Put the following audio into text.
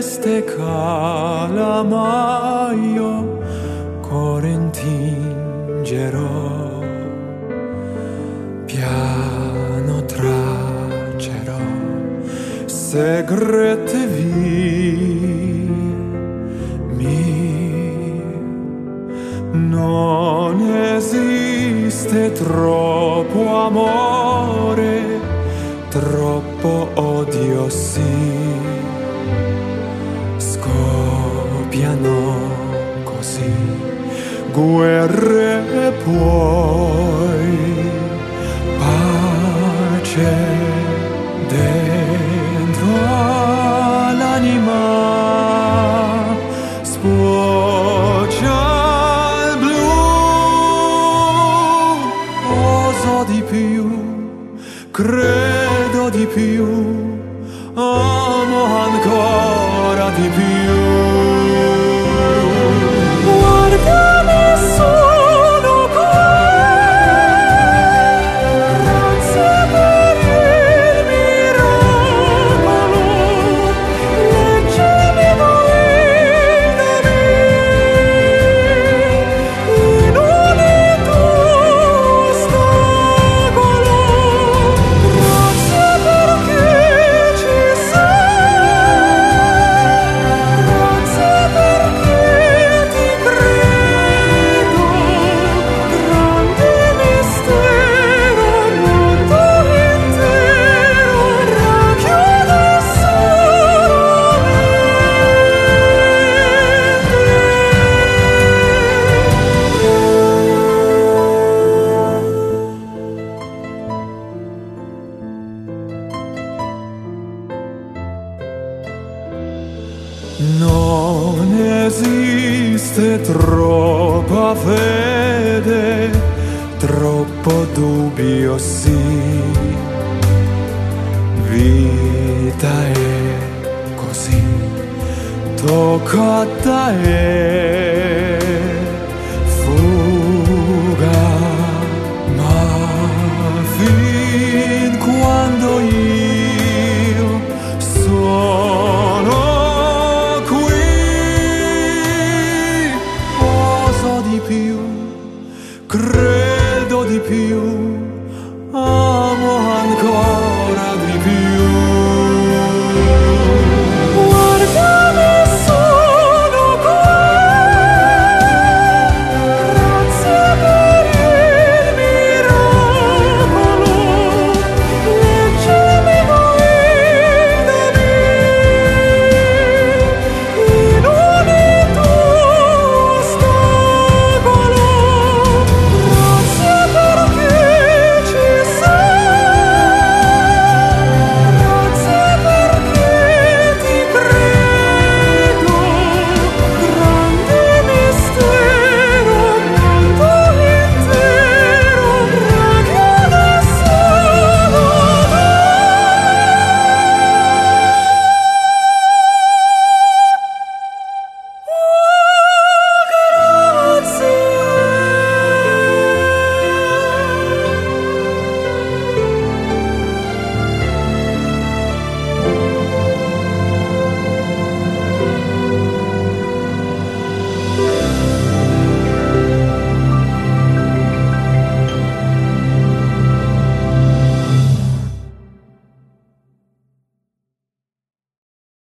este calamaio corintingerò, piano traccerò segrete vie, non esiste troppo amore, troppo odio sì, scoppiano così guerre e poi pace dentro all'anima, sfocia il blu, oso di più, credo di più, amo ancora di più. Guardami sono qui, grazie per il miracolo, leggimi guidami in ogni tuo ostacolo. Grazie perché ci sei, grazie perché ti credo, grande mistero, mondo intero racchiude Non esiste troppa fede, troppo dubbio sì, vita è così, tocca a te.